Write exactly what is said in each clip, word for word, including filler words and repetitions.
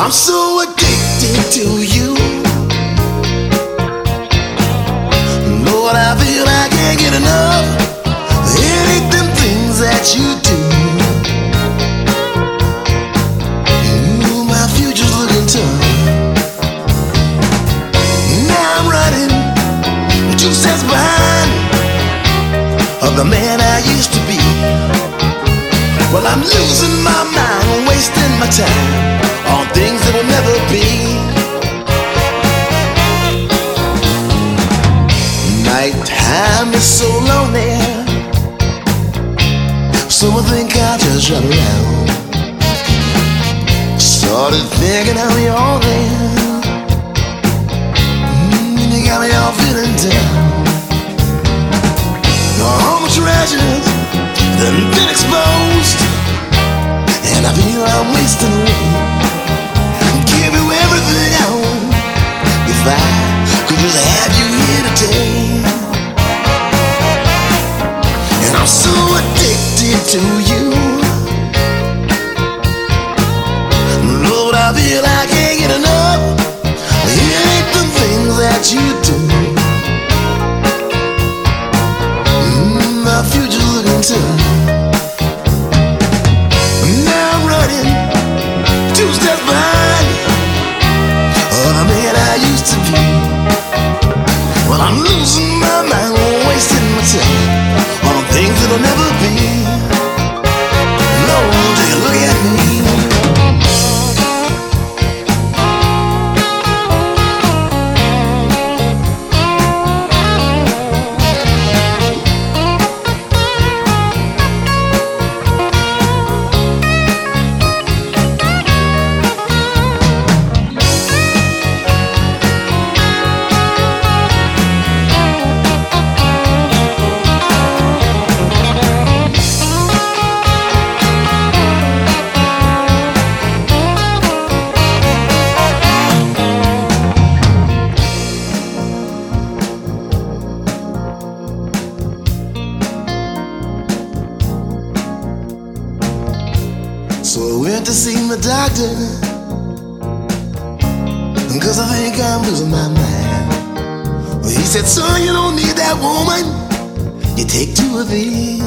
I'm so addicted to you. Lord, I feel I can't get enough. Anything, things that you do. Ooh, my future's looking tough. Now I'm running two steps behind of the man I used to be. Well, I'm losing my mind, wasting my time on things that will never be. Nighttime is so lonely, so I think I'll just run around. Started thinking how you're there, mm, and you got me all feeling down. All my treasures that have been exposed, and I feel I'm wasting away. Give you everything I own if I could just have you here today. And I'm so addicted to you. Lord, I feel I can't get enough. It ain't the things that you do. Mm, my future's looking tough. Now I'm running two steps behind oh, the man I used to be. Well, I'm losing my mind, wasting my time on things that'll never be. Lord, take a look at me. So I went to see my doctor, cause I think I'm losing my mind. Well, he said, son, you don't need that woman. You take two of these,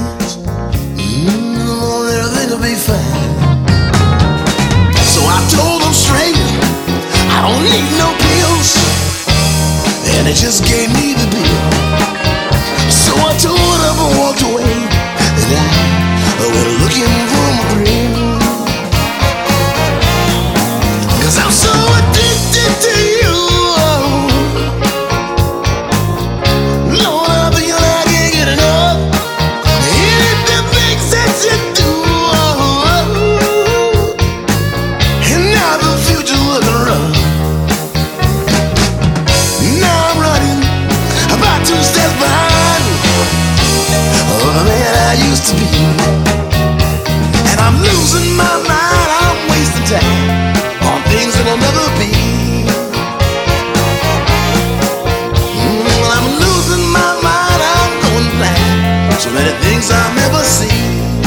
mm, everything will be fine. So I told him straight, I don't need no pills, and he just gave me the bill. So I told him and walked away, and I went looking for my thrill. I'm so addicted to you. Lord, I feel I can't get enough. Anything, things that you do. And now the future's looking rough. Now I'm running about two steps behind oh, the man I used to be. And I'm losing my mind, I'm wasting time on things that'll never be. Mm, I'm losing my mind, I'm going blind. So many things I'll never see.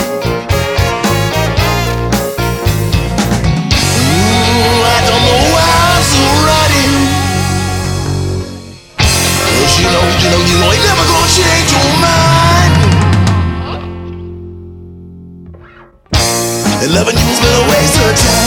Mm, I don't know why I'm so running. Cause you know, you know, you know, ain't never gonna change your mind. And loving you's been a waste of time.